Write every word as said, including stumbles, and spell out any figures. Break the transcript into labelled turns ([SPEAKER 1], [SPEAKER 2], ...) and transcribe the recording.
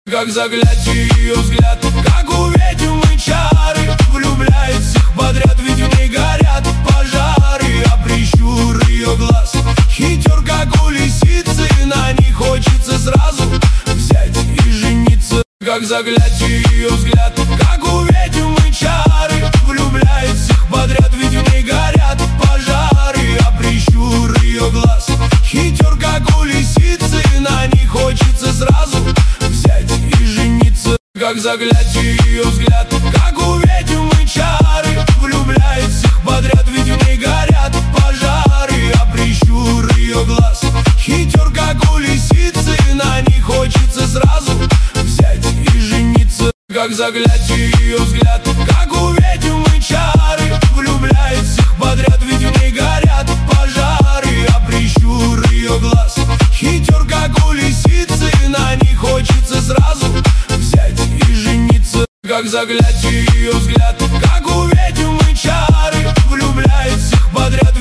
[SPEAKER 1] Как заглядь ее взгляд, как у ведьмы чары, влюбляет всех подряд, ведь в ней горят пожары. А прищур ее глаз хитер, как у лисицы, на ней хочется сразу взять и жениться. Как заглядь ее взгляд, как у ведьмы чары, влюбляет всех подряд, ведь в ней горят пожары. А прищур ее глаз хитер, как у лисицы, на ней хочется сразу взять и жениться. Как заглядь ее взгляд, как у ведьмы чары, влюбляет всех подряд, ведь в ней горят пожары. А прищур ее глаз хитер, как у лисицы, на ней хочется сразу взять и жениться. Как заглядь ее взгляд, как у ведьмы чары, влюбляет всех подряд, ведь в ней горят пожары. А прищур ее глаз хитер, как у лисицы, на ней хочется сразу взять и жениться. Как заглядь ее взгляд, как у ведьмы чары, влюбляет всех подряд,